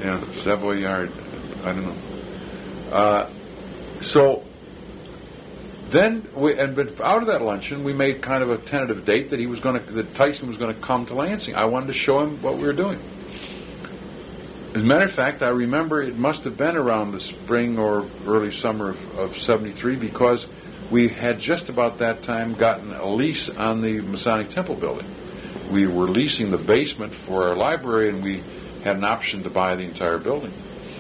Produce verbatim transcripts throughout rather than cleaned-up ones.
Yeah, Savoyard. I don't know. Uh, so then, we, and but out of that luncheon, we made kind of a tentative date that he was going to, that Tyson was going to come to Lansing. I wanted to show him what we were doing. As a matter of fact, I remember it must have been around the spring or early summer of, of seventy-three, because we had just about that time gotten a lease on the Masonic Temple building. We were leasing the basement for our library, and we had an option to buy the entire building.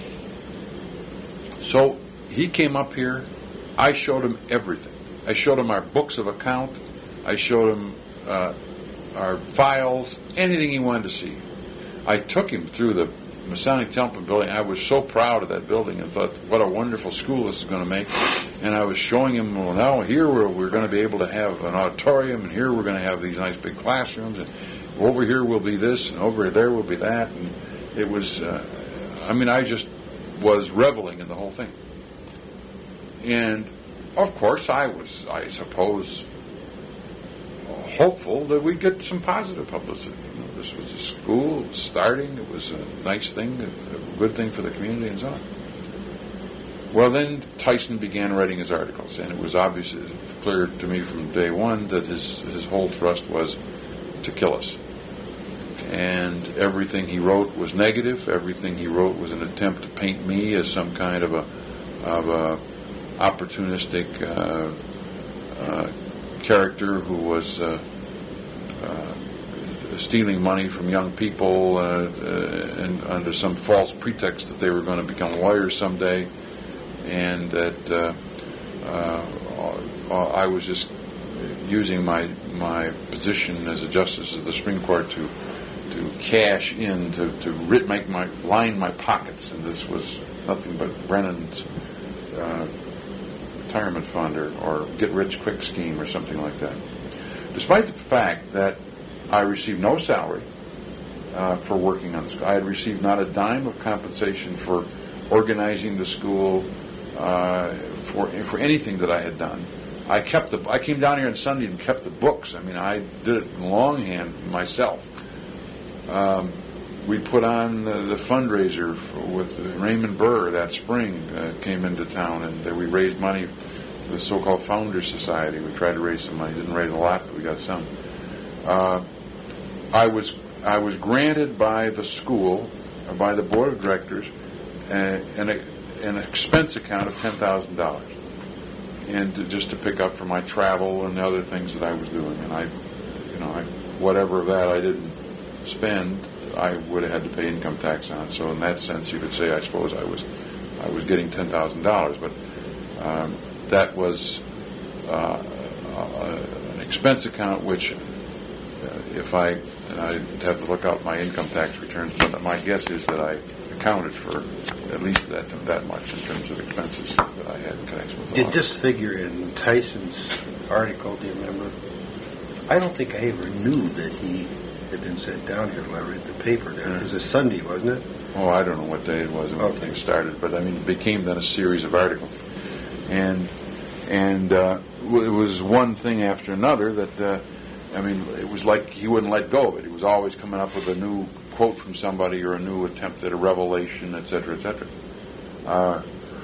So he came up here. I showed him everything. I showed him our books of account. I showed him uh, our files, anything he wanted to see. I took him through the Masonic Temple building. I was so proud of that building and thought, what a wonderful school this is going to make. And I was showing him, well, now here we're, we're going to be able to have an auditorium, and here we're going to have these nice big classrooms, and over here will be this, and over there will be that. And it was, uh, I mean, I just was reveling in the whole thing. And, of course, I was, I suppose, hopeful that we'd get some positive publicity. You know, this was a school, it was starting, it was a nice thing, a good thing for the community, and so on. Well, then Tyson began writing his articles, and it was obviously clear to me from day one that his, his whole thrust was to kill us. And everything he wrote was negative. Everything he wrote was an attempt to paint me as some kind of a of a opportunistic uh, uh, character who was uh, uh, stealing money from young people uh, uh, and under some false pretext that they were going to become lawyers someday, and that uh, uh, I was just using my my position as a justice of the Supreme Court to to cash in, to, to rit, make my line my pockets, and this was nothing but Brennan's uh, retirement fund or, or get-rich-quick scheme or something like that. Despite the fact that I received no salary uh, for working on the school, I had received not a dime of compensation for organizing the school, uh, for for anything that I had done. I kept the. I came down here on Sunday and kept the books. I mean, I did it in longhand myself. Um, we put on the, the fundraiser for, with Raymond Burr that spring, uh, came into town, and uh, we raised money for the so-called Founders Society. We tried to raise some money. Didn't raise a lot, but we got some. Uh, I was I was granted by the school, or by the board of directors, uh, an, an expense account of ten thousand dollars, and to, just to pick up for my travel and other things that I was doing. And I, you know, I, whatever of that I didn't spend, I would have had to pay income tax on. So in that sense, you could say, I suppose I was, I was getting ten thousand dollars. But um, that was uh, uh, an expense account, which, uh, if I, and I'd have to look out my income tax returns, but my guess is that I accounted for at least that that much in terms of expenses that I had in connection with the Did law. this figure in Tyson's article, do you remember? I don't think I ever knew that he had been sent down here until I read the paper there. It was a Sunday, wasn't it? Oh, I don't know what day it was when Okay. things started, but I mean, it became then a series of articles, and and uh, it was one thing after another that uh, I mean, it was like he wouldn't let go of it. He was always coming up with a new quote from somebody or a new attempt at a revelation, et cetera, et cetera. Uh,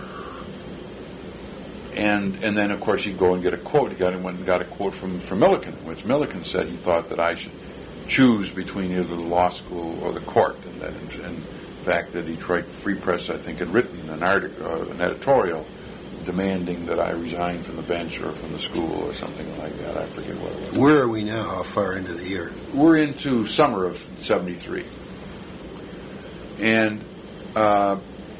and and then of course he'd go and get a quote. He got and went and got a quote from from Milliken, which Milliken said he thought that I should choose between either the law school or the court, and that in, in fact the Detroit Free Press, I think, had written an article, uh, an editorial demanding that I resign from the bench or from the school or something like that. I forget what it was. Where are we now? How far into the year? We're into summer of seventy-three, and uh,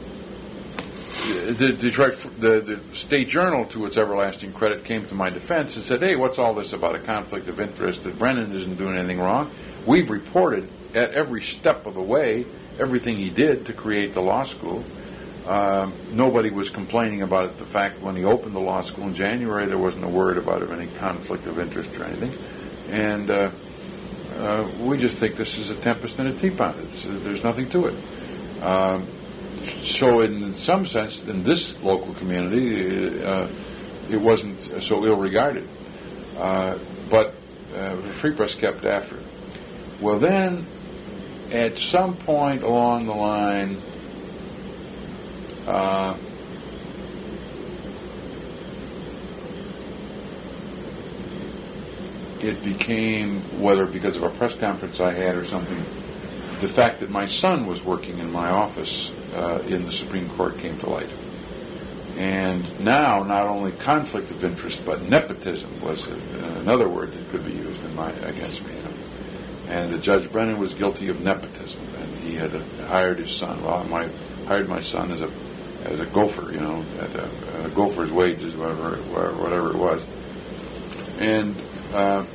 the Detroit, the, the State Journal, to its everlasting credit, came to my defense and said, "Hey, what's all this about a conflict of interest? That Brennan isn't doing anything wrong. We've reported at every step of the way everything he did to create the law school. Uh, nobody was complaining about it. The fact when he opened the law school in January, there wasn't a word about it, any conflict of interest or anything. And uh, uh, we just think this is a tempest in a teapot. It's, uh, there's nothing to it." Um, So in some sense, in this local community, uh, it wasn't so ill-regarded. Uh, but uh, the Free Press kept after it. Well, then, at some point along the line, uh, it became, whether because of a press conference I had or something, the fact that my son was working in my office uh, in the Supreme Court came to light. And now, not only conflict of interest, but nepotism was uh, another word that could be used in my against me. You know? And uh, Judge Brennan was guilty of nepotism, and he had uh, hired his son. Well, my hired my son as a as a gopher, you know, at a, a gopher's wages, whatever whatever it was. And uh,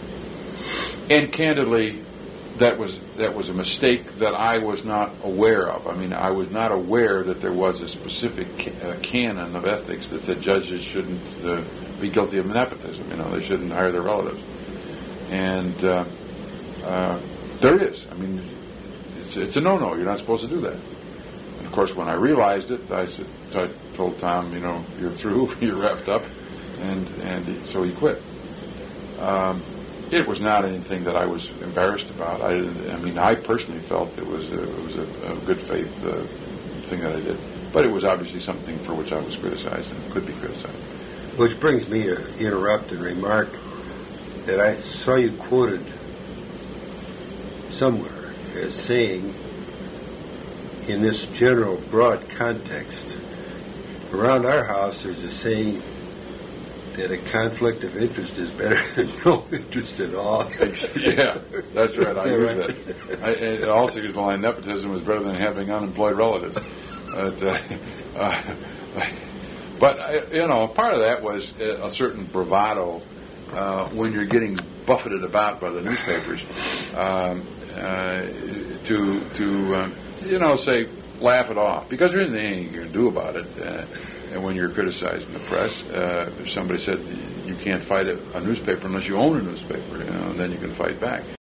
and candidly, that was that was a mistake that I was not aware of. I mean, I was not aware that there was a specific ca- uh, canon of ethics that said judges shouldn't uh, be guilty of nepotism. You know, they shouldn't hire their relatives. And uh, uh, there is. I mean, it's, it's a no-no. You're not supposed to do that. And of course, when I realized it, I said, I told Tom, you know, you're through, you're wrapped up, and and he, so he quit. Um, It was not anything that I was embarrassed about. I, I mean, I personally felt it was a, it was a, a good faith uh, thing that I did. But it was obviously something for which I was criticized and could be criticized. Which brings me to interrupt and remark that I saw you quoted somewhere as saying, in this general broad context, around our house there's a saying that a conflict of interest is better than no interest at all. Yeah, that's right. I use right? that. I, I also use the line, nepotism is better than having unemployed relatives. But, uh, uh, but I, you know, part of that was a certain bravado uh, when you're getting buffeted about by the newspapers um, uh, to, to uh, you know, say, laugh it off. Because there isn't anything you can do about it. Uh, And when you're criticized in the press, uh, if somebody said you can't fight a, a newspaper unless you own a newspaper, you know, and then you can fight back.